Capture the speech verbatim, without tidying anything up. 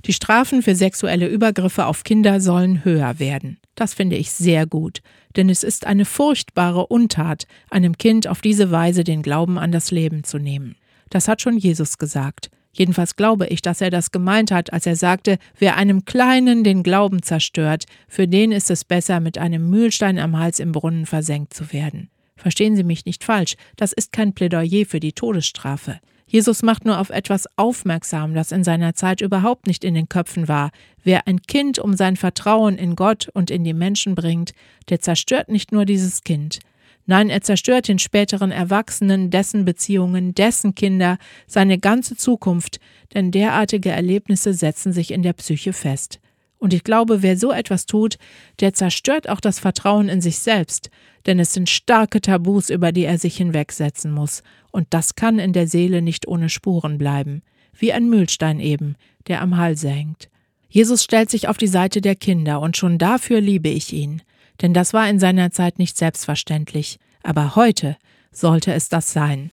Die Strafen für sexuelle Übergriffe auf Kinder sollen höher werden. Das finde ich sehr gut, denn es ist eine furchtbare Untat, einem Kind auf diese Weise den Glauben an das Leben zu nehmen. Das hat schon Jesus gesagt. Jedenfalls glaube ich, dass er das gemeint hat, als er sagte, wer einem Kleinen den Glauben zerstört, für den ist es besser, mit einem Mühlstein am Hals im Brunnen versenkt zu werden. Verstehen Sie mich nicht falsch, das ist kein Plädoyer für die Todesstrafe. Jesus macht nur auf etwas aufmerksam, das in seiner Zeit überhaupt nicht in den Köpfen war. Wer ein Kind um sein Vertrauen in Gott und in die Menschen bringt, der zerstört nicht nur dieses Kind. Nein, er zerstört den späteren Erwachsenen, dessen Beziehungen, dessen Kinder, seine ganze Zukunft, denn derartige Erlebnisse setzen sich in der Psyche fest. Und ich glaube, wer so etwas tut, der zerstört auch das Vertrauen in sich selbst, denn es sind starke Tabus, über die er sich hinwegsetzen muss, und das kann in der Seele nicht ohne Spuren bleiben, wie ein Mühlstein eben, der am Halse hängt. Jesus stellt sich auf die Seite der Kinder, und schon dafür liebe ich ihn, denn das war in seiner Zeit nicht selbstverständlich, aber heute sollte es das sein.